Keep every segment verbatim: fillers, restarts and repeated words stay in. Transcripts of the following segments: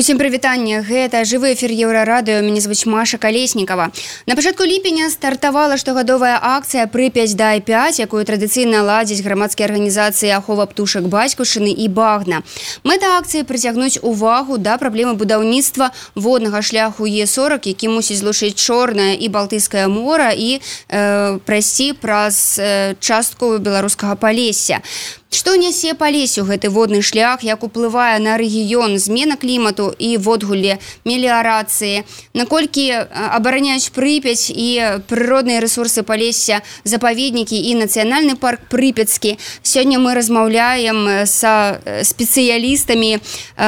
Усім прывітанне, гэта жывы эфір Еўрарадыё, мяне звуць Маша Калеснікава. На пачатку ліпеня стартавала штогадовая акцыя «Прыпяць дай пяць», якую традыцыйна ладзяць грамадскія арганізацыі ахова птушак Бацькаўшчыны і Багна. Мэта акцыі прыцягнуць увагу да праблемы будаўніцтва воднага шляху Е сорок, які мусіць злучыць Чорнае і Балтыйскае мора і э, прайсці праз э, частку беларускага Палесся. Што нясе Палессю гэты водны шлях, як уплывае на рэгіён, змена клімату і водгулле меліярацыі, наколькі абараняюць Прыпяць і прыродныя рэсурсы Палесся, запаведнікі і нацыянальны парк Прыпяцкі. Сёння мы размаўляем са спецыялістамі,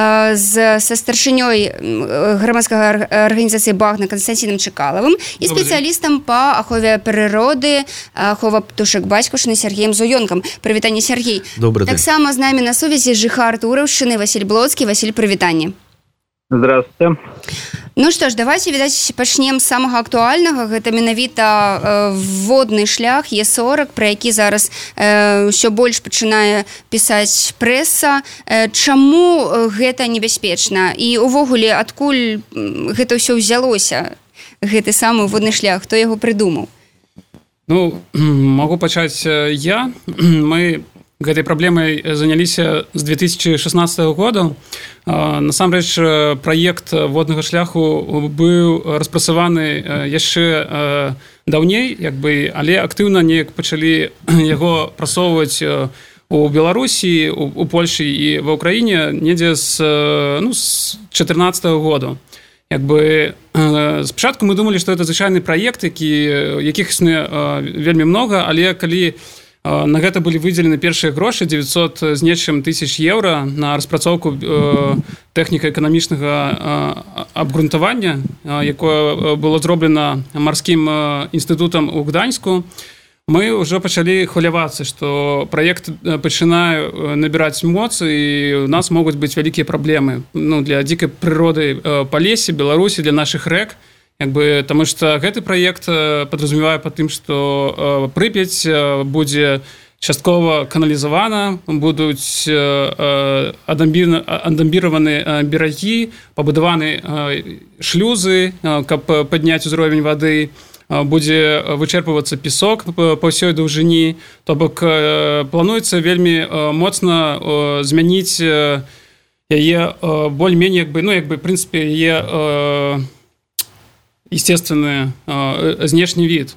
са старшынёй грамадскага арганізацыі Багна Канстанціном Чыкалавым і спецыялістам па ахове прыроды, ахова птушак Бацькаўшчыны Сергеем Зуёнкам. Прывітанне, Сергей. Добрый день. Так само з нами на сувязі жыхар Тураўшчыны Васіль Блоцкі. Васіль, прывітанне. Здравствуйте. Ну что ж, давайте, відаць, пачнем з самага актуальнага. Гэта менавіта э, водны шлях Е сорок, пра які зараз э, ўсё больш пачынае пісаць прэса. Э, чаму гэта небяспечна? І увогуле, адкуль гэта ўсё ўзялося, гэты самы водны шлях? Хто яго прыдумаў? Ну, могу пачаць я. Мы гэтай праблемай заняліся з две тысячи шестнадцатого года. Насамрэч, праект воднага шляху быў распрацаваны яшчэ даўней, як бы, але актыўна неяк пачалі яго прасоўваць у Беларусі, у Польшы і ва Ўкраіне недзе з, ну, з чатырнаццатого года. Як бы, спачатку мы думалі, што гэта звычайны праект, які, якіх існуе вельмі многа, але калі на гэта былі выдзелены першыя грошы, девятьсот з нечым тысяч еўра на распрацоўку э, тэхніка-эканамічнага э, абгрунтавання, э, якое было зроблена марскім э, інстытутам у Гданьску. Мы ўжо пачалі хвалявацца, што праект пачынае набіраць моц, і у нас могуць быць вялікія праблемы, ну, для дзікай прыроды э, Палесі, Беларусі, для нашых рэк. Як бы, таму што гэты праект падразумевае па тым, што э, Прыпяць э, будзе часткова каналізавана, будуць э, адамбіраваны э, берагі, пабудаваны э, шлюзы, э, каб падняць узровень вады, э, будзе вычэрпвацца песок па, па ўсёй даўжыні. То бок э, плануецца вельмі э, моцна э, змяніць э, яе э, боль-меней, як бы, ну, як бы, в прынцыпе, яе э, естественный э, знешні від.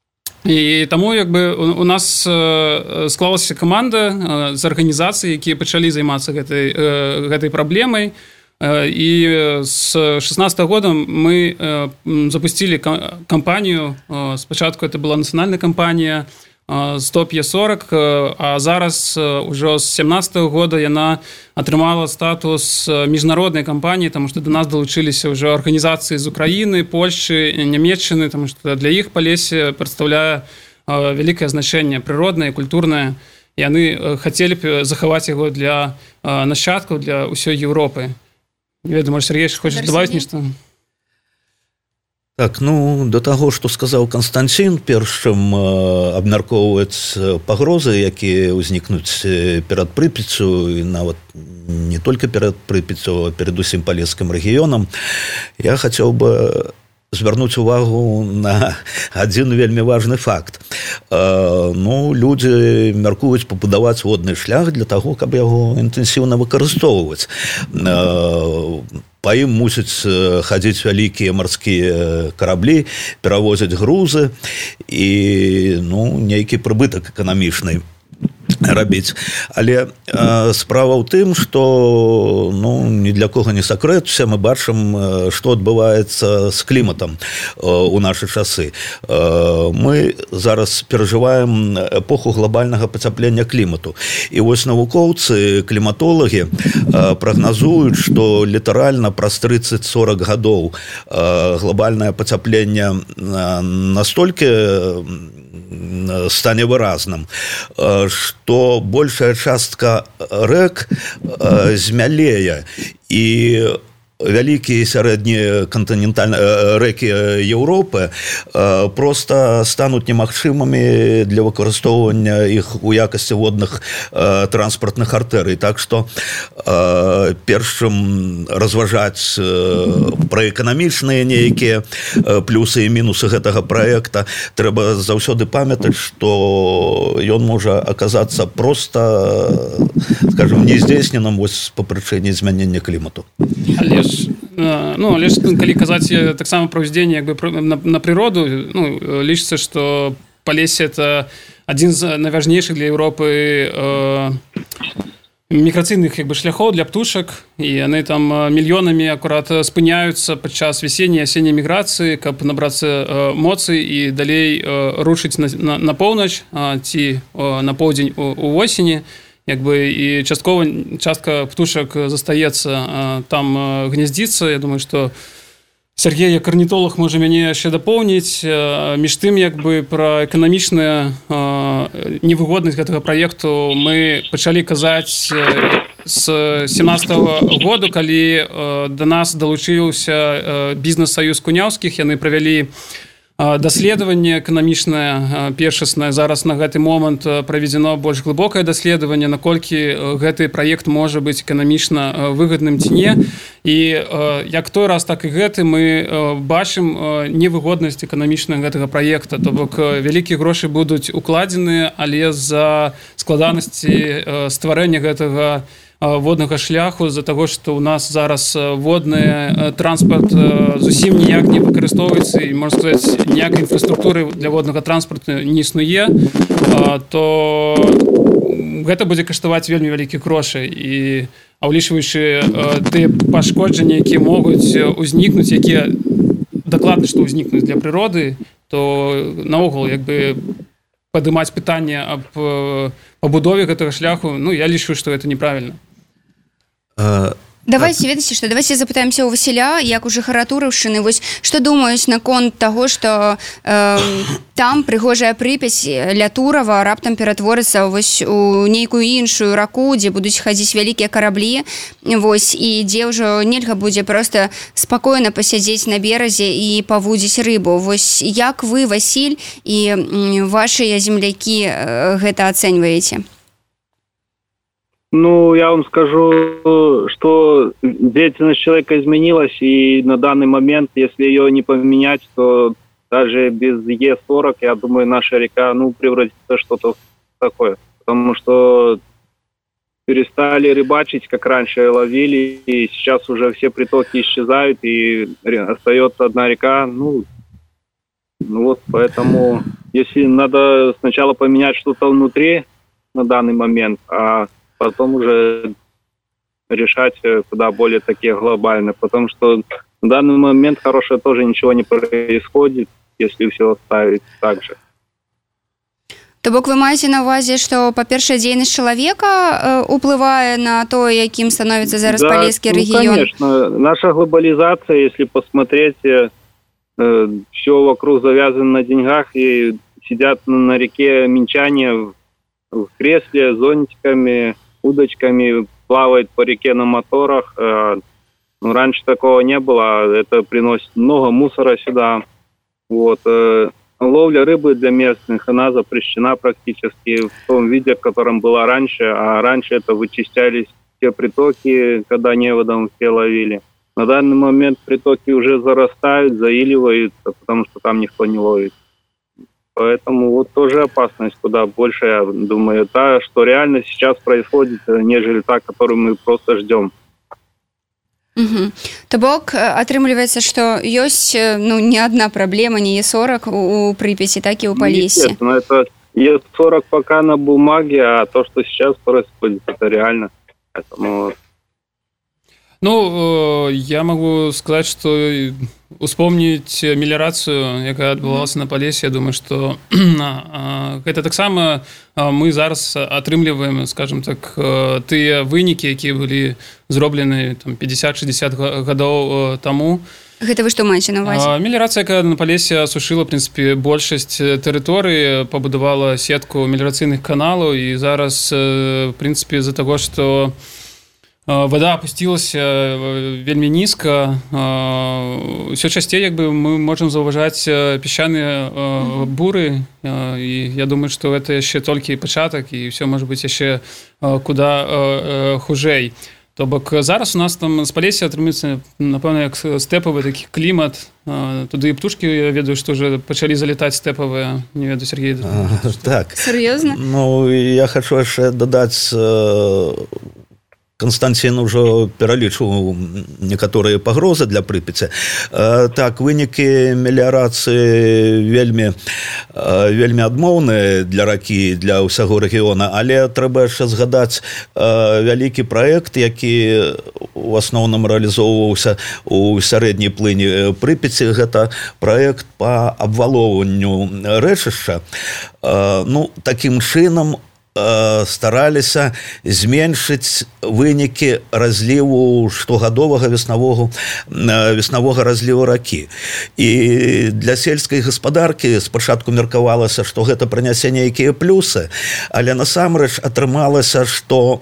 І таму, як бы, у, у нас э, склалася каманда э, з арганізацый, якія пачалі займацца гэтай, э, гэтай праблемай. Э, і з шестнадцатого года мы э, запустили кампанію. Э, спачатку это была нацыянальная кампанія «Стоп Е сорок», а зараз ўжо з семнадцатого года яна атрымала статус міжнароднай кампаніі, таму што да нас далучыліся ўжо арганізацыі з Украіны, Польшчы, Нямецчыны, таму што для іх Палессе прадстаўляе вялікае значэнне прыроднае, культурнае. Яны хацелі б захаваць яго для нашчадкаў, для ўсёй Еўропы. Не ведаю, можа, Сергей, хочаш дадаць нешта? Так, ну, до таго, што сказаў Канстанцін, першым э, абмяркоўваць пагрозы, якія ўзнікнуць перад Прыпяццю, і нават не толькі перад Прыпяццю, а перад усім палескім рэгіёнам, я хацеў бы звярнуць увагу на адзін вельмі важны факт. Э, ну, людзі мяркуюць пабудаваць водны шлях для таго, каб яго інтэнсіўна выкарыстоўваць. Э, Па ім мусяць хадзіць вялікія марскія караблі, перавозяць грузы і, ну, нейкі прыбытак эканамічны рабіць. Але э, справа ў тым, што, ну, ні для кого не сакрэт, все мы бачым, што адбываецца з кліматам э, у нашы часы. Э, мы зараз перажываем эпоху глобальнага пацяплення клімату. І вось навукоўцы, кліматолагі э, прагназуюць, што літаральна праз тридцать-сорок гадоў э, глобальнае пацяпленне э, настолькі стане выразным, што большая частка рэк змялее, і вялікія сярэднія кантынентальныя рэкі Еўропы просто стануць немагчымымі для выкарыстоўвання іх у якасці водных транспартных артэрый. Так што перш чым разважаць пра эканамічныя нейкія плюсы і мінусы гэтага праекта, трэба заўсёды памятаць, што ён можа аказацца проста, скажем, нездзейсненым вось па прычыне змянення клімату. Але ж, ну, але ж, калі казаць таксама пра ўздзеянне як бы на, на прыроду, ну, лічыцца, што Палессе это адзін з найважнейшых для Еўропы э, міграцыйных як бы шляхоў для птушак, і яны там мільёнамі акурат спыняюцца падчас весенняй асенняй міграцыі, каб набрацца э, моцы і далей э, рушыць на, на, на поўнач э, ці э, на поўдзень у, у восені. Як бы і часткова частка птушак застаецца там гнездзіцца. Я думаю, што Сергей, як арнітолог, можа мяне яшчэ дапоўніць. Між тым, як бы пра эканамічную невыгоднасць гэтага праекту мы пачалі казаць з сямнаццатага году, калі да нас далучыўся бізнес-саюз куняўскіх. Яны правялі даследаванне эканамічнае першаснае. Зараз на гэты момант праведзено больш глыбокае даследаванне, наколькі гэты праект можа быць эканамічна выгадным ці не. І як той раз, так і гэты мы бачым невыгоднасць эканамічная гэтага праекта. То бок вялікія грошы будуць укладзеныя, але з-за складанасці стварэння гэтага воднага шляху, з-за таго, што ў нас зараз водны транспарт зусім ніяк не выкарыстоўваецца і, можна сказаць, ніякай інфраструктуры для воднага транспарту не існуе, то гэта будзе каштаваць вельмі вялікіх грошай. І а ўлічваючы тыя пашкоджанні, якія могуць узнікнуць, якія дакладна, што ўзнікнуць для прыроды, то наогул як бы падымаць пытанне аб пабудове гэтага шляху, ну, я лічу, што гэта неправільна. Давайте, ведаеце што, давайте запытаемся ў Васіля, як у жыхара Тураўшчыны, вось што думаюць наконт таго, што э, там прыгожая Прыпяць ля Турава раптам ператворыцца вось у нейкую іншую раку, дзе будуць хадзіць вялікія караблі, вось, і дзе ўжо нельга будзе проста спакойна пасядзець на беразе і павудзіць рыбу. Вось як вы, Васіль, і вашыя землякі гэта ацэньваеце? Ну, я вам скажу, что деятельность человека изменилась, и на данный момент, если ее не поменять, то даже без Е сорок, я думаю, наша река, ну, превратится в что-то такое. Потому что перестали рыбачить, как раньше ловили, и сейчас уже все притоки исчезают, и остается одна река. Ну, ну вот, поэтому, если надо сначала поменять что-то внутри на данный момент, а потом уже решать куда более такие глобальные, потому что в данный момент хорошее тоже ничего не происходит, если все оставить так же. То бок вы маеце на увазе, што, па-першае, дзейнасць чалавека уплывае на то, якім становіцца зараз да, Палескі рэгіён? Ну, конечно. Наша глобализация, если посмотреть, э, все вокруг завязано на деньгах, и сидят на реке минчане в, в кресле с зонтиками, удочками, плавает по реке на моторах. Ну, раньше такого не было, это приносит много мусора сюда. Вот. Ловля рыбы для местных, она запрещена практически в том виде, в котором была раньше, а раньше это вычищались те притоки, когда неводом все ловили. На данный момент притоки уже зарастают, заиливаются, потому что там никто не ловит. Поэтому вот тоже опасность куда больше, я думаю, та, что реально сейчас происходит, нежели та, которую мы просто ждем. Угу. То бок, атрымліваецца, што ёсць, ну, не одна праблема, не Е сорок у, у Прыпяці, так і у Палессе. Естественно, это Е сорок пока на бумаге, а то, что сейчас происходит, это реально. Поэтому... Ну, я могу сказать, что успомнить мелиорацию, якая адбывалася на Палессе, я думаю, что гэта таксама мы зараз атрымліваем, скажем так, тыя вынікі, якія былі зроблены там пятьдесят-шестьдесят гадоў таму. Гэта вы што маеце на увазе? Мелиорацыя, якая на Палессе асушыла, в прынцыпе, большасць тэрыторыі, пабудавала сетку мелиорацыйных каналаў, і зараз, в прынцыпе, з-за таго, што вода опусцілася вельмі нізка. Усё часцей як бы мы можам заўважаць пясчаныя буры, і я думаю, што гэта яшчэ толькі пачатак, і ўсё можа быць яшчэ куда хужэй. То бок зараз у нас там з Палесся атрымаецца, напэўна, як стэпавы такі клімат. Туды і птушкі, я ведаю, што ўжо пачалі залетаць стэпавыя. Не ведаю, Сергей. Так. Серьезно? Ну, я хочу яшчэ дадаць... Константин уже пералічваў некаторыя пагрозы для Прыпяці. Так, вынікі меліярацыі вельмі, вельмі адмоўныя для ракі, для ўсяго рэгіёна, але трэба яшчэ згадаць вялікі праект, які у асноўным рэалізоўваўся у сярэдняй плыні Прыпяці. Гэта праект па абвалоўванню рэчышча. Ну, такім чынам стараліся зменшыць вынікі разліву штогадовага веснавога, веснавога разліву ракі. І для сельскай гаспадаркі спачатку меркавалася, што гэта прынясе нейкія плюсы, але насамрэч атрымалася, што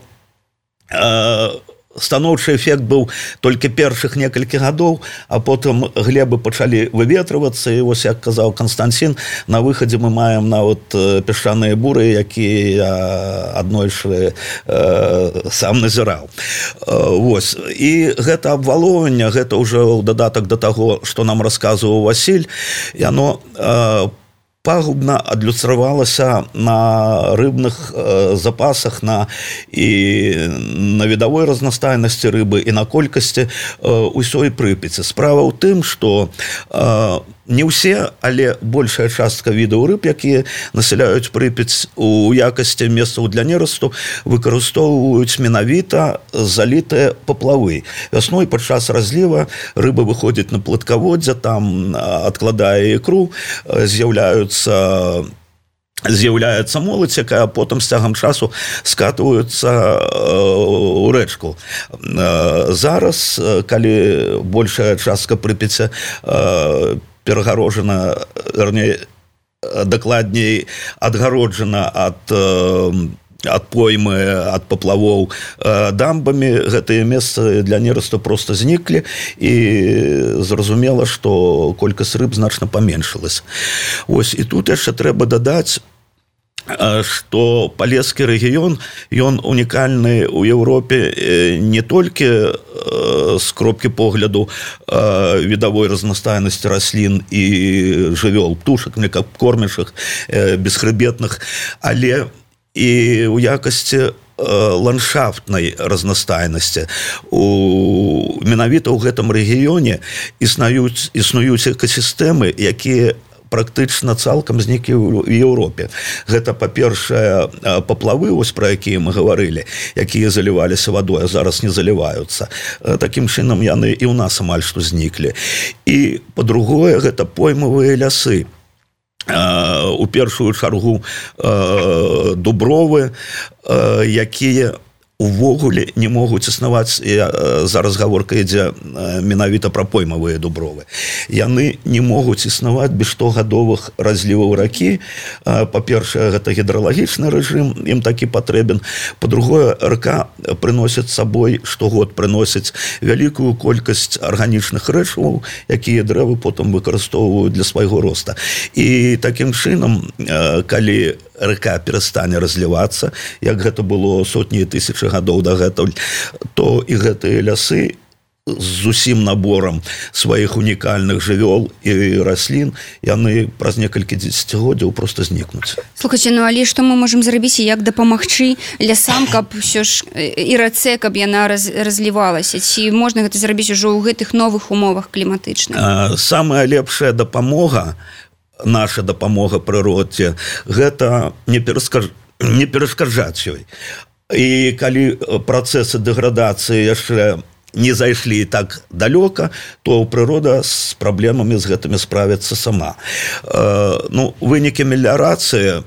станоўчы эфект быў толькі першых некалькі гадоў, а потым глебы пачалі выветрывацца, і вось, як казаў Константин, на выхадзе мы маем нават пясчаныя буры, якія аднойчы э, сам назіраў. Вось. І гэта абвалоўванне, гэта ўжо ў дадатак да таго, што нам расказваў Васіль, яно э, пагубна адлюстравалася на рыбных э, запасах, на, і на відавой разнастайнасці рыбы, і на колькасці э, ўсёй Прыпяці. Справа ў тым, што э, не ўсе, але большая частка відаў рыб, якія насяляюць Прыпяць у якасці месцаў для нерасту, выкарыстоўваюць менавіта залітыя паплавы. Вясной падчас разліва рыба выходзіць на плыткаводдзе, там адкладае ікру, з'яўляюцца з'яўляецца моладзь, якая потым з цягам часу скатваюцца ў рэчку. Зараз, калі большая частка Прыпяці перагароджана, верней, дакладней адгароджана ад ад поймы, ад паплавоў дамбамі, гэтыя месцы для нерасту проста зніклі, і зразумела, што колькасць рыб значна паменшылася. Ось, і тут яшчэ трэба дадаць, што Палескі рэгіён, ён унікальны ў Еўропе не толькі з кропкі погляду відавой разнастайнасці раслін і жывёл, птушак, млекакормячых, бесхрыбетных, але і ў якасці ландшафтнай разнастайнасці. У, менавіта ў гэтым рэгіёне існуюць, існуюць экасістэмы, якія практычна цалкам зніклі ў Еўропе. Гэта, па-першае, паплавы, ось пра якія мы гаварылі, якія заліваліся вадой, а зараз не заліваюцца. Такім чынам яны і ў нас амаль што зніклі. І, па-другое, гэта поймавыя лясы. У першую чаргу дубровы, якія увогуле не могуць існаваць, зараз гаворка ідзе менавіта пра поймавыя дубровы. Яны не могуць існаваць без штогадовых разліваў ракі. Па-першае, гэта гідралагічны рэжым, ім такі патрэбен. Па-другое, рака прыносіць сабой, штогод прыносіць вялікую колькасць арганічных рэчываў, якія дрэвы потым выкарыстоўваюць для свайго роста. І такім чынам, калі рака перастане разлівацца, як гэта было сотні тысячы гадоў дагэтуль, то і гэтыя лясы з усім наборам сваіх унікальных жывёл і раслін, яны праз некалькі дзесяцігоддзяў проста знікнуць. Слухайце, ну але што мы можам зрабіць і як дапамагчы лясам, каб ўсё ж і рацэ, каб яна раз, разлівалася? Ці можна гэта зрабіць ужо ў гэтых новых умовах кліматычных? Самая лепшая дапамога, наша дапамога прыродзе, гэта не, пераскаж... не перашкаджаць ёй. І калі працэсы дэградацыі яшчэ не зайшлі так далёка, то прырода з праблемамі з гэтымі справіцца сама. Э, ну, вынікі меліярацыі э,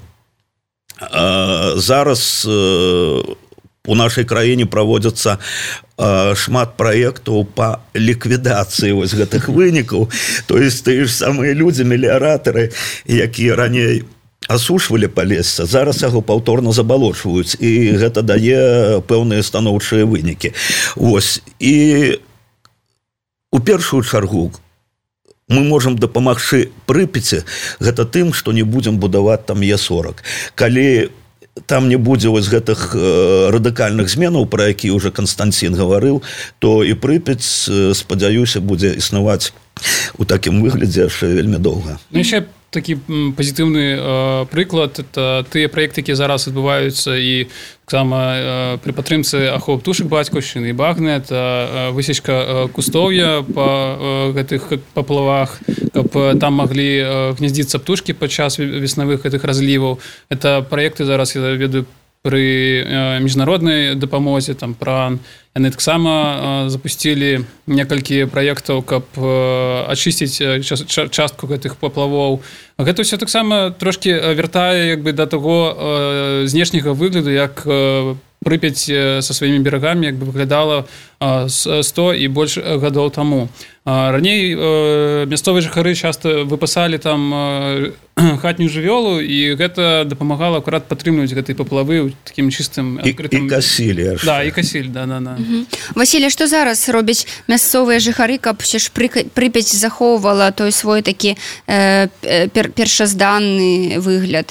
зараз э, у нашай краіне праводзяцца э, шмат праектаў па ліквідацыі вось гэтых вынікаў. То есть тыя ж самыя людзі, меліяратары, якія раней асушвалі палесся, зараз яго паўторна забалочваюць, і гэта дае пэўныя станоўчыя вынікі. Вось. І у першую чаргу мы можам дапамагчы Прыпяці гэта тым, што не будзем будаваць там Е сорок. Калі там не будзе вось гэтых э, радыкальных зменаў, пра які ўжо Канстанцін гаварыў, то і Прыпяць, спадзяюся, будзе існаваць у такім выглядзе яшчэ вельмі доўга. Ну, яшчэ такі пазітыўны э, прыклад, это тыя праекты, якія зараз адбываюцца і таксама э, пры падтрымцы аховы птушак бацькаўшчыны і багны, это э, высечка э, кустоўя па э, гэтых паплавах, каб там маглі э, гняздзіцца птушкі падчас веснавых гэтых разліваў. Это праекты зараз, я ведаю, пры э, міжнароднай дапамозе, там пран. Яны таксама э, запусцілі некалькі праектаў, каб э, ачысціць э, частку гэтых паплавоў. Гэта ўсё таксама трошкі вяртае як бы да таго э, знешняга выгляду, як э, Прыпяць са сваімі берагамі як бы выглядала сто і больш гадоў таму. Раней мясцовыя жыхары часта выпасалі там хатнюю жывёлу, і гэта дапамагала акурат падтрымліваць гэтыя паплавы ў такім чыстым адкрытым... І касілі. Да, і касілі, да-да-да. Васіля, што зараз робяць мясцовыя жыхары, каб ўсё ж Прыпяць захоўвала той свой такі э, пер, першазданны выгляд?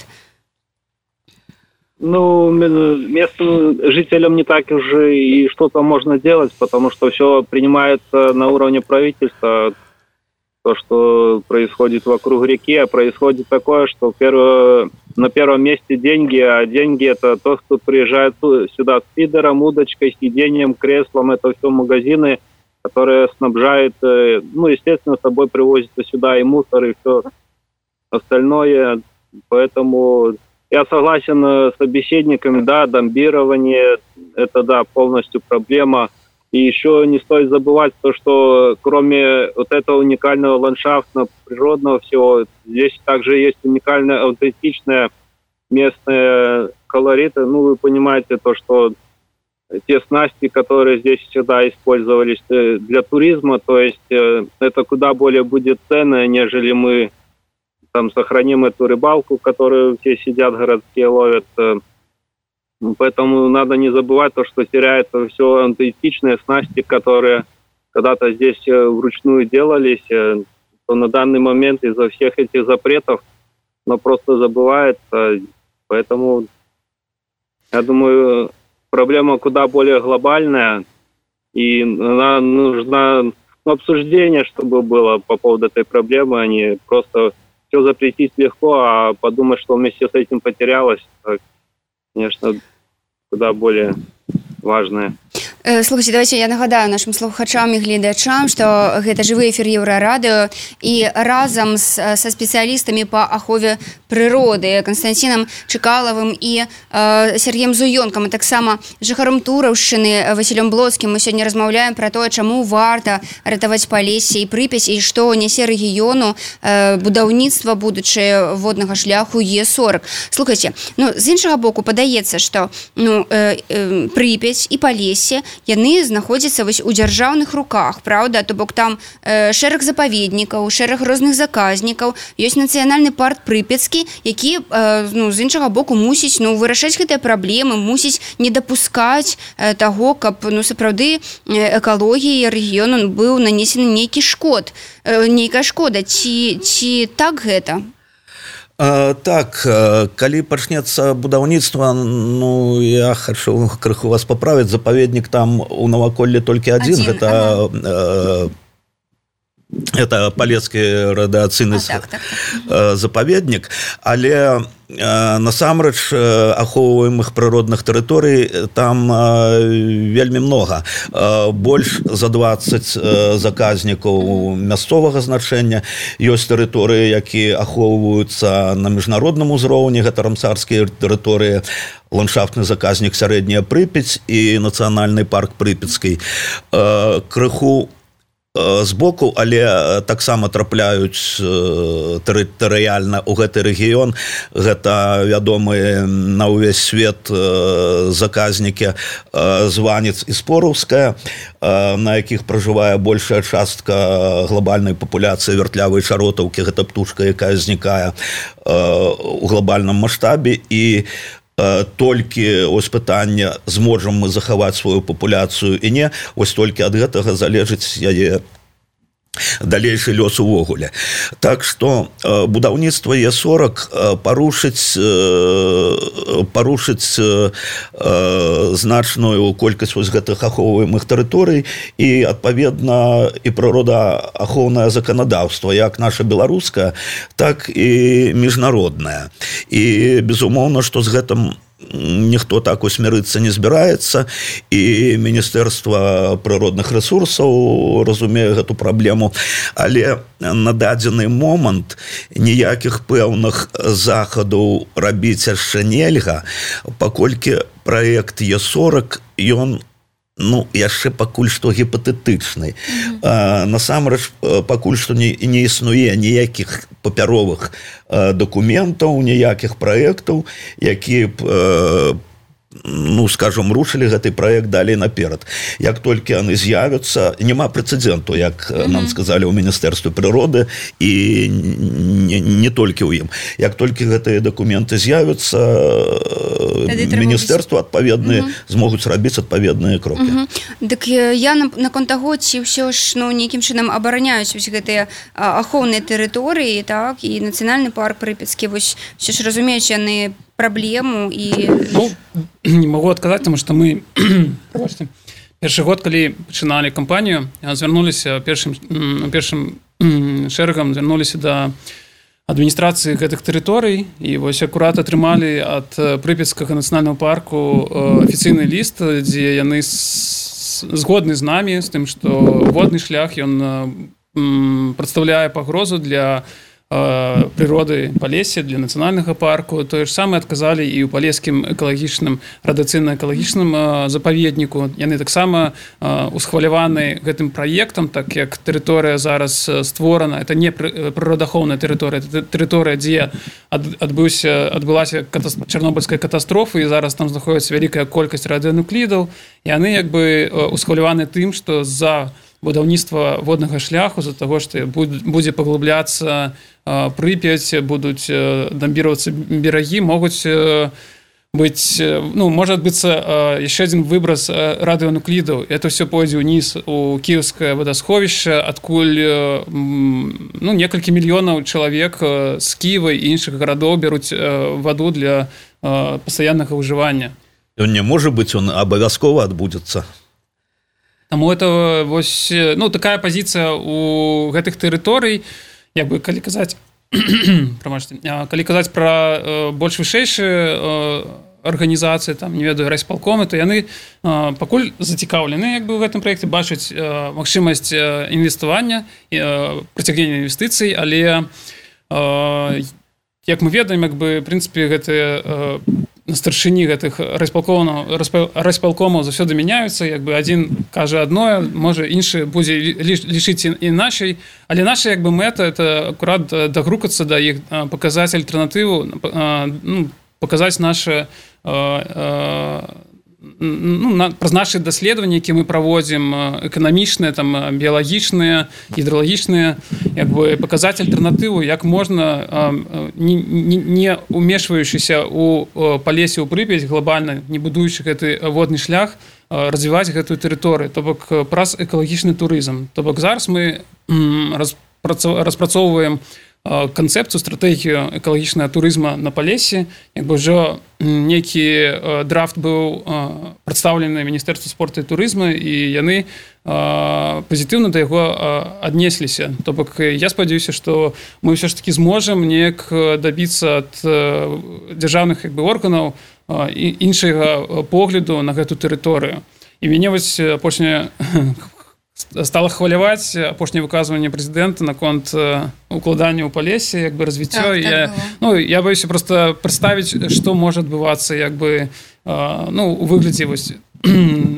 Ну, местным жителям не так уже и что-то можно делать, потому что все принимается на уровне правительства. То, что происходит вокруг реки, а происходит такое, что первое, на первом месте деньги, а деньги это то, кто приезжает сюда с фидером, удочкой, сиденьем, креслом, это все магазины, которые снабжают, ну, естественно, с собой привозят сюда и мусор, и все остальное, поэтому... Я согласен с собеседниками, да, дамбирование, это, да, полностью проблема. И еще не стоит забывать то, что кроме вот этого уникального ландшафтного, природного всего, здесь также есть уникальное, аутентичное местные колориты. Ну, вы понимаете то, что те снасти, которые здесь всегда использовались для туризма, то есть это куда более будет ценно, нежели мы там сохраним эту рыбалку, которую все сидят городские ловят. Поэтому надо не забывать то, что теряется все аутентичные снасти, которые когда-то здесь вручную делались, то на данный момент из-за всех этих запретов, но просто забывается. Поэтому, я думаю, проблема куда более глобальная, и она нужна обсуждение, чтобы было по поводу этой проблемы, а не просто все запретить легко, а подумать, что вместе с этим потерялось, конечно, куда более важное. Слухайте, давайте я нагадаю нашим слухачам і гледачам, што гэта жывы эфір Еўрарадыё, і разам з, са спецыялістамі па ахове прыроды Канстанцінам Чыкалавым і э, Сергеем Зуёнкам, а таксама жыхаром Тураўшчыны Васілём Блоцкім мы сёння размаўляем пра тое, чаму варта ратаваць Палессе і Прыпяць, і што нясе рэгіёну э, будаўніцтва будучае воднага шляху Е сорок. Слухайте, ну, з іншага боку падаецца, што ну, э, э, Прыпяць і Палессе яны знаходзяцца вось у дзяржаўных руках, праўда, то бок там э, шэраг запаведнікаў, шэраг розных заказнікаў, ёсць нацыянальны парк Прыпяцкі, які э, ну, з іншага боку мусіць ну, вырашаць гэтыя праблемы, мусіць не дапускаць э, таго, каб ну, сапраўды экалогіі рэгіёну быў нанесены нейкі шкод, э, нейкая шкода, ці, ці так гэта? А, так, калі пачнецца будаўніцтва, ну я хочу крыху вас паправіць, запаведнік там у наваколлі толькі адзін, Адзін, гэта ага. Это палецкі радыацыйны а, так, так, так. запаведнік, але насамрэч ахоўваемых прыродных тэрыторый там вельмі многа, больш за дваццаць заказнікаў мясцовага значэння. Ёсць тэрыторыі, якія ахоўваюцца на міжнародным узроўні, гэта рамсарскія тэрыторыі, ландшафтны заказнік сярэдняя Прыпяць і нацыянальны парк Прыпяцкай. Крыху з боку, але таксама трапляюць тэрытарыяльна ў гэты рэгіён. Гэта вядомыя на ўвесь свет заказнікі Званец і Спораўская, на якіх пражывае большая частка глобальнай папуляцыі вяртлявай шаротаўкі. Гэта птушка, якая знікае у глобальным маштабе, і толькі ось пытанне, зможам мы захаваць сваю папуляцыю і не, ось толькі ад гэтага залежыць яе далейшы лёс увогуле. Так што будаўніцтва Е сорок парушыць парушыць значную колькасць вось гэтых ахоўваемых тэрыторый і адпаведна і прыродаахоўнае заканадаўства, як наша беларускае, так і міжнароднае. І безумоўна, што з гэтым ніхто так усмірыцца не збіраецца, і Міністэрства прыродных рэсурсаў разумее гэту праблему, але на дадзены момант ніякіх пэўных захадаў рабіць яшчэ нельга, паколькі праект Е сорок, ён ну, яшчэ пакуль што гіпатэтычны. Mm-hmm. А, насамрэч, пакуль што не, не існуе ніякіх папяровых а, дакументаў, ніякіх праектаў, якія б, а, ну, скажем, рушылі гэты праект далей наперад. Як толькі яны з'явяцца, няма прэцэдэнту, як mm-hmm. нам сказалі ў Міністэрстве прыроды, і не, не толькі ў ім. Як толькі гэтыя дакументы з'явяцца, Міністэрства адпаведныя mm-hmm. змогуць рабіць адпаведныя крокі. Mm-hmm. Дык я наконт таго, ці ўсё ж ну, нейкім чынам абараняюць вось гэтыя ахоўныя тэрыторыі, так, і нацыянальны парк Прыпяцкі, вось ўсё ж разумеюць яны праблему і... Ну, не могу адказаць, тому што мы першы год, калі пачыналі кампанію, звярнуліся першым, першым шэрагам звярнуліся да адміністрацыі гэтых тэрыторый, і вось акурат атрымалі ад Прыпяцкага нацыянальнага парку афіцыйны ліст, дзе яны згодны з намі, з тым, што водны шлях, ён прадстаўляе пагрозу для прыроды Палесся, для нацыянальнага парку. Тое ж самае адказалі і ў палескім экалагічным, радыацыйна-экалагічным запаведніку. Яны таксама усхваляваны гэтым праектам, так як тэрыторыя зараз створана. Это не прыродаахоўная тэрыторыя, это тэрыторыя, дзе адбыўся, адбылася чарнобыльская катастрофа, і зараз там знаходзіцца вялікая колькасць радыенуклідаў. І яны як бы усхваляваны тым, што за будаўніцтва воднага шляху, з-за таго, што будзе паглыбляцца Прыпяць, будуць дамбіравацца берагі, могуць быць, ну, можа адбыцца яшчэ адзін выброс радыенуклідаў. Это все пойдзе ўніз у кіеўскае вадасховішча, адкуль ну, некалькі мільёнаў чалавек з Кіева і іншых гарадоў бяруць ваду для пастаяннага ўжывання. Ён не можа быць, он абавязкова адбудзецца. Таму это вось, ну, такая пазіцыя у гэтых тэрыторый, як бы, калі казаць, калі казаць пра э, больш вышэйшыя э, арганізацыі, там, не ведаю, райсполкомы, то яны э, пакуль зацікаўлены, як бы, у гэтым праекце бачаць э, магчымасць э, інвеставання, э, прыцягнення інвестыцый, але э, як мы ведаем, як бы, в прынцыпе, гэтыя э, старшыні гэтых райсполкомаў заўсёды мяняюцца, як бы адзін кажа адно, можа іншы будзе лічыць іначай, але наша як бы мэта это акурат дагрукацца да іх, паказаць альтэрнатыву, ну, паказаць наша ну, на, праз нашы даследаванні, які мы праводзім, эканамічныя, там, біялагічныя, гідралагічныя, як бы паказаць альтэрнатыву, як можна, не, не, не умешваючыся ў Палессе, ў Прыпяць глобальна, не будуючы гэты водны шлях, развіваць гэтую тэрыторыю, то бок праз экалагічны турызм. То бок зараз мы распрацоўваем канцэпцыю, стратэгію экалагічнага турызма на Палессе. Як бы ўжо нейкі драфт быў прадстаўлены Міністэрству спорту і турызма, і яны пазітыўна да яго аднесліся. То бок я спадзяюся, што мы ўсё ж такі зможам неяк дабіцца ад дзяржаўных як бы органаў іншага погляду на гэту тэрыторыю. І мяне вось апошняе стала хваляваць апошняе выказванне прэзідэнта наконт укладання ў Палессе, як бы развіццё. Так, я, так ну, я боюся проста прадставіць, што можа адбывацца як бы, ну, у выглядзе вось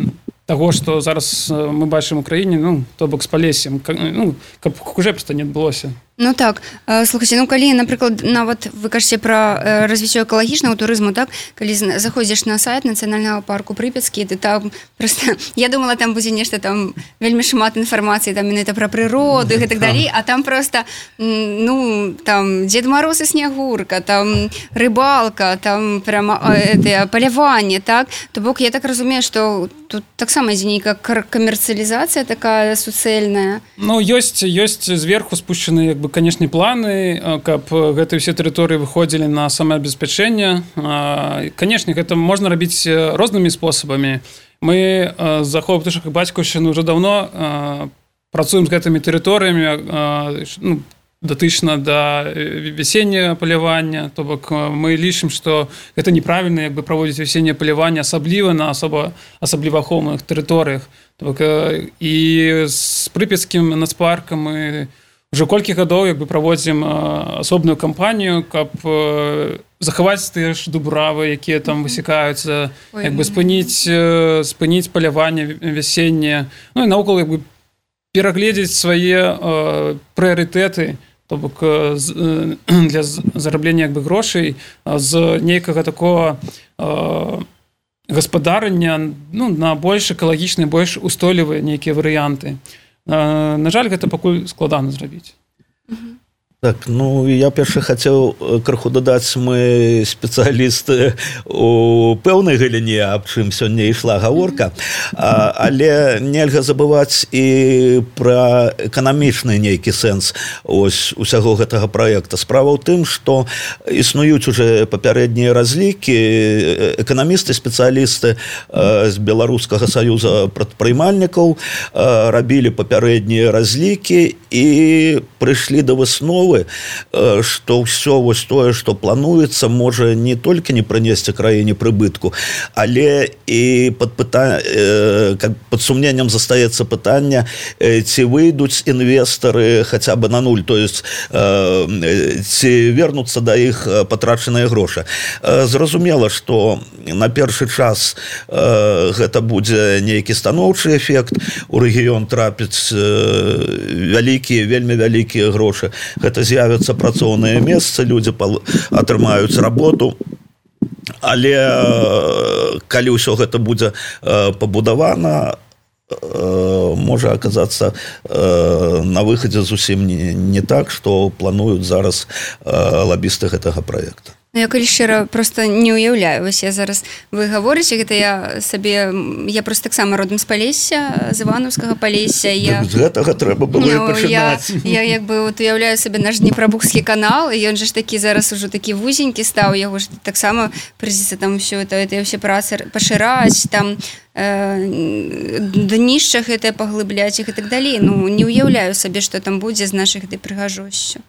таго што зараз мы бачым у краіне, ну то бок з палессем, ну каб уже проста не адбылося. Ну так, слухайте, ну калі, напрыклад, нават вы кажаце пра развіццё экалагічнага турызму, так, калі заходзіш на сайт нацыянальнага парку Прыпяцкі, ты там просто, я думала, там будзе нешта там вельмі шмат інфармацыі там менавіта пра прыроду і так далей, а там просто, ну, там Дзед Мароз і Снягурка, там рыбалка, там прямо это паляванне, так? То бок я так разумею, што тут таксама ідзе нейкая камерцыялізацыя такая суцэльная. Ну, ёсць, ёсць зверху спушчаны, як бы, канешне, планы, каб гэтыя ўсе тэрыторыі выходзілі на самаабеспячэнне. Канешне, гэта можна рабіць рознымі спосабамі. Мы з Аховай птушак і Бацькаўшчыны ўжо даўно працуем з гэтымі тэрыторыямі, ну, датычна да вясенняга палявання, то бок мы лічым, што гэта неправільна, як бы, праводзіць вясенняе паляванне, асабліва на асоба асабліва ахоўных тэрыторыях. То бок і з Прыпяцкім нацпаркам мы уже колькі гадоў, як бы, праводзім асобную кампанію, каб захаваць тыя ж дубравы, якія там высякаюцца, як бы спыніць спыніць паляванне вясенне, ну і наогул, як бы, перагледзець свае прыярытэты, то бок для зараблення, як бы, грошай з нейкага такого гаспадарання, ну, на больш экалагічныя, больш устойлівыя нейкія варыянты. На жаль, гэта пакуль складана зрабіць. Так, ну, я першы хацеў крыху дадаць, мы спецыялісты у пэўнай галіне, аб чым сёння ішла гаворка, але нельга забываць і пра эканамічны нейкі сэнс ось усяго гэтага праекта. Справа ў тым, што існуюць уже папярэднія разлікі, эканамісты, спецыялісты з Беларускага саюза прадпрымальнікаў рабілі папярэднія разлікі і прыйшлі да высновы, што ўсё вось тое, што плануецца, можа не толькі не прынесці краіне прыбытку, але і пад, пыта... пад сумненнем застаецца пытанне, ці выйдуць інвестары хаця бы на нуль, то есть ці вернуцца да іх патрачаныя грошы. Зразумела, што на першы час гэта будзе нейкі станоўчы эфект, у рэгіён трапіць вялікія, вельмі вялікія грошы. Гэта з'явяцца працоўныя месцы, людзі атрымаюць работу, але калі ўсё гэта будзе пабудавана, можа аказацца на выхадзе зусім не, не так, што плануюць зараз лабісты гэтага праекта. Ну, я калі шчыра просто не ўяўляю, вось я зараз, вы гаворыце, гэта я сабе, я просто таксама родам з Палесся, з Іванаўскага Палесся. Я... З гэтага трэба было ну, пачынаць. Я, я як бы вот уяўляю сабе наш Днепрабухскі канал, і ён же ж такі зараз ужо такі вузенькі стаў, яго ж таксама прыйдзецца там ўсё это, это ўсе працы пашыраць, там э, днішча гэтае паглыбляць іх і так далей. Ну, не ўяўляю сабе, што там будзе з нашай гэтай прыгажосцю.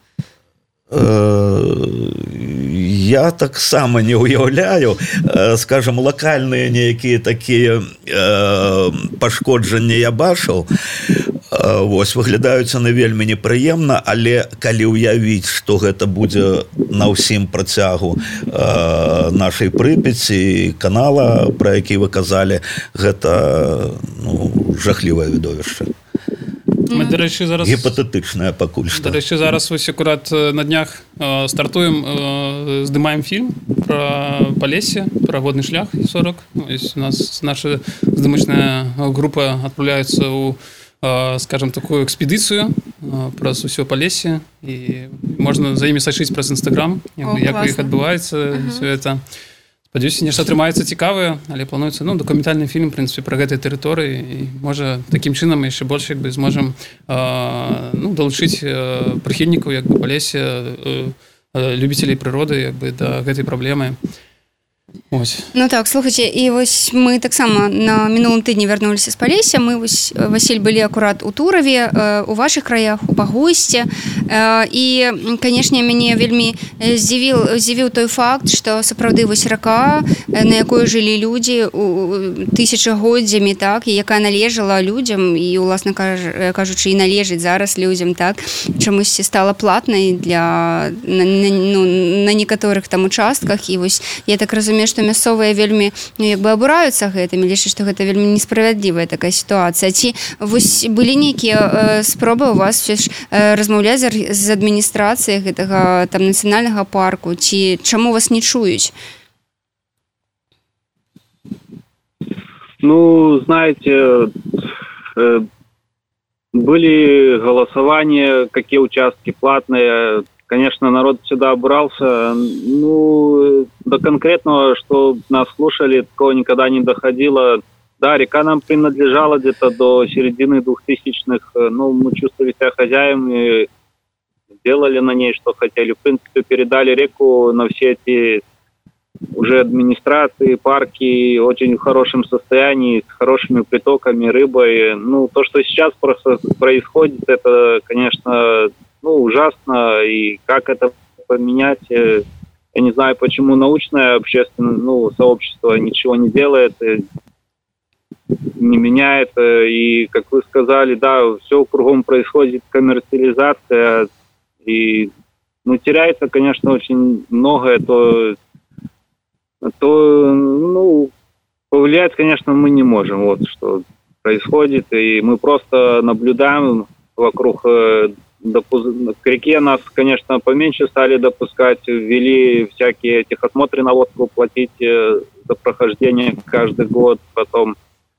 Я таксама не ўяўляю, скажем, лакальныя нейкія такія пашкоджанні я бачыў, вось, выглядаюць яны вельмі непрыемна, але калі ўявіць, што гэта будзе на ўсім працягу нашай Прыпяці, канала, пра які вы казалі, гэта, ну, жахлівае відовішча. Мы, да рэчы, зараз... гіпатэтычная пакуль што. Да рэчы, зараз вось акурат на днях э, стартуем, э, здымаем фільм пра Палессе, пра водны шлях сорок. Ось у нас наша здымачная група адпраўляецца ў, э, скажем, такую экспедыцыю э, праз усё Палессе, і можна за імі сачыць праз Інстаграм, як, як у іх адбываецца uh-huh. всё это. Спадзяюся, нешта атрымаецца цікавае, але плануецца, ну, дакументальны фільм, в прынцыпе, пра гэтай тэрыторыі, і можа такім чынам яшчэ больш, як бы, зможам э, ну, далучыць э, прыхільнікаў, як бы, Палесся, э, э, любіцелей прыроды, як бы, да гэтай праблемы. Ось. Ну так, слухайте, і вось мы таксама на мінулым тыдні вярнуліся з Палесся, мы вось, Васіль, былі акурат у Тураве, у вашых краях, у Пагосце, і, канешне, мяне вельмі здзівіў, здзівіў той факт, што сапраўды вось рака, на якой жылі людзі тысячагоддзямі, так, і якая належала людзям, і, уласна кажучы, і належыць зараз людзям, так, чамусьці стала платнай для, на, на, ну, на некаторых там участках, і вось я так разумею, што што мясцовыя вельмі ну, як бы абураюцца гэтым, лічаць, што гэта вельмі несправядлівая такая сітуацыя. Ці вось былі нейкія э, спробы у вас все ж э, размаўляць з, з адміністрацыяй гэтага там нацыянальнага парку, ці чаму вас не чуюць? Ну, знаете, э, были голосования, какие участки платные. Конечно, народ всегда обрался. Ну, до конкретного, что нас слушали, такого никогда не доходило. Да, река нам принадлежала где-то до середины двухтысячных. Ну, мы чувствовали себя хозяевами, делали на ней, что хотели. В принципе, передали реку на все эти уже администрации, парки в очень хорошем состоянии, с хорошими притоками, рыбой. Ну, то, что сейчас просто происходит, это, конечно, ну, ужасно. И как это поменять, я не знаю, почему научное общественное ну, сообщество ничего не делает, не меняет. И, как вы сказали, да, все кругом происходит коммерциализация. И, ну, теряется, конечно, очень многое, то... то, ну, повлиять, конечно, мы не можем, вот что происходит, и мы просто наблюдаем вокруг, допу... к реке нас, конечно, поменьше стали допускать, ввели всякие техосмотры на лодку, платить за прохождение каждый год, потом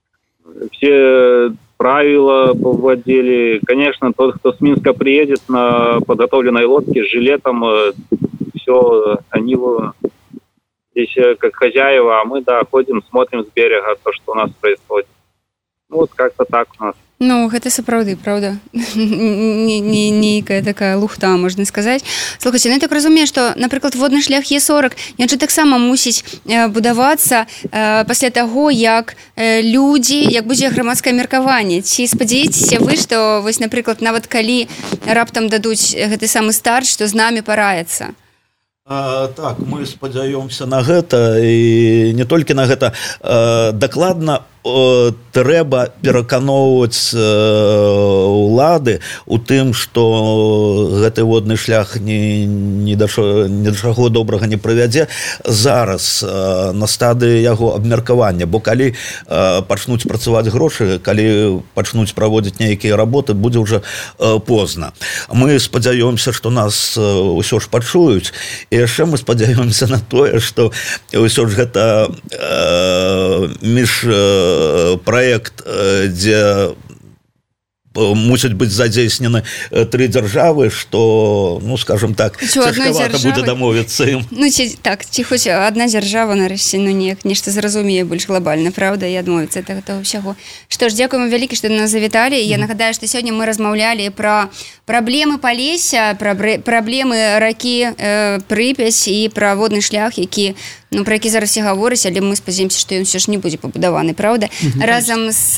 все правила вводили, конечно, тот, кто с Минска приедет на подготовленной лодке с жилетом, все, они его... Здесь как хозяева, а мы, да, ходим, смотрим с берега то, что у нас происходит. Ну, вот как-то так у нас. Ну, гэта сапраўды, правда? Нейкая такая лухта, можна сказаць. Слухайце, ну я так разумею, што, напрыклад, водны шлях Е сорок, ён жа таксама мусіць будавацца пасля таго, як людзі, як будзе грамадскае меркаванне. Ці спадзяецеся вы, што, вось, напрыклад, нават калі раптам дадуць гэты самы старт, што з намі параецца? А, так, мы спадзяёмся на гэта, і не толькі на гэта. А, дакладна трэба пераканоўваць улады у тым, што гэты водны шлях ні, ні да чаго добрага не прывядзе зараз на стадыі яго абмеркавання, бо калі пачнуць працаваць грошы, калі пачнуць праводзіць нейкія работы, будзе ўжо позна. Мы спадзяёмся, што нас ўсё ж пачуюць, і яшчэ мы спадзяёмся на тое, што ўсё ж гэта між проект, дзе мусяць быць задзейснены тры дзяржавы, што, ну, скажем так, цяжкавата будзе дамовіцца ім. Ну, ці, так, ці хоць адна дзяржава нарэшце, ну, неяк нешта зразумее больш глобальна, правда, і адмовіцца ад гэтага ўсяго. Што ж, дзякуем вялікі, што нас завіталі. Я нагадаю, што сёння мы размаўлялі пра праблемы Палесся, пра праблемы ракі э, Прыпяць і пра водны шлях, які ну, про які зараз все гавораць, але мы спадзяемся, што ён ўсё ж не будзе пабудаваны, правда? Разам з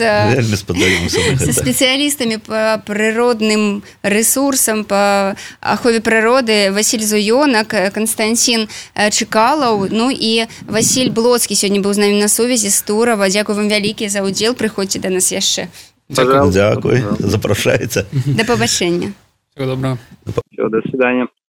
спецыялістамі па прыродным рэсурсам, па ахове прыроды Васіль Зуёнак, Канстанцін Чыкалаў, ну і Васіль Блоцкі сёння быў з намі на сувязі з Турава. Дзякуй вам вялікі за ўдзел, прыходзьце да нас яшчэ. Дзякуй, запрашайце. Да пабачэння. Всего доброго. Все, до свидания.